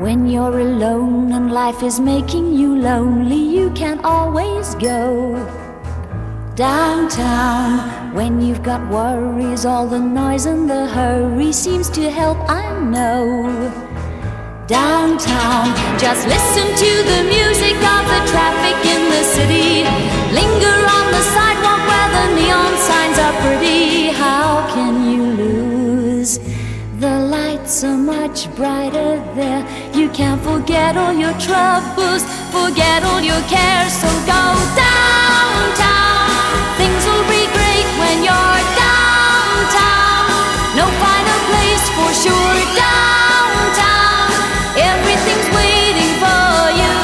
When you're alone and life is making you lonely, you can always go downtown. When you've got worries, all the noise and the hurry seems to help, I know. Downtown, just listen to the music of the traffic in the city. Linger on the sidewalk where the neon signs are pretty. How can you lose? The lights are much brighter there. You can't forget all your troubles, forget all your cares. So go downtown. Things will be great when you're downtown. No finer place for sure. Downtown, everything's waiting for you.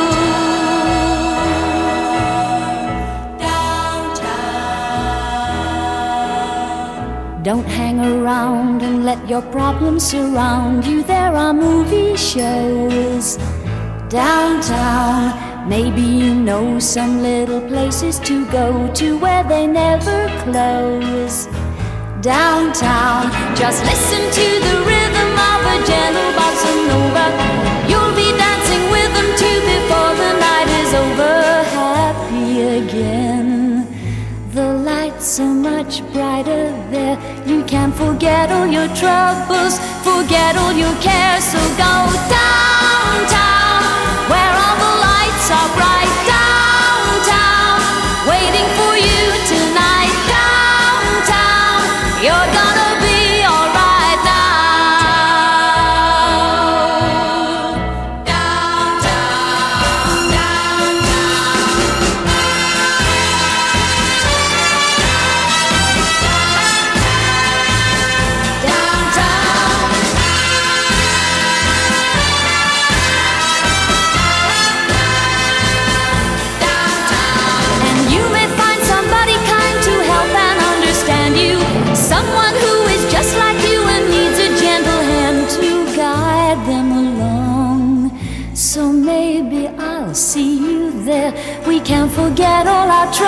Downtown. Don't hang around and let your problems surround you. There are movie shows downtown. Maybe you know some little places to go to where they never close. Downtown, just listen to the rhythm of a gentle bossa nova. You'll be dancing with them too before the night is over. Happy again. The lights are much brighter there. You can forget all your troubles, forget all your cares. So go downtown, where all the lights are bright. Downtown, waiting for you tonight. Downtown, you're gonna be alright now. Downtown, and you may find somebody kind to help and understand you. Someone who is just like you and needs a gentle hand to guide them along. So maybe I'll see you there. We can forget all our troubles.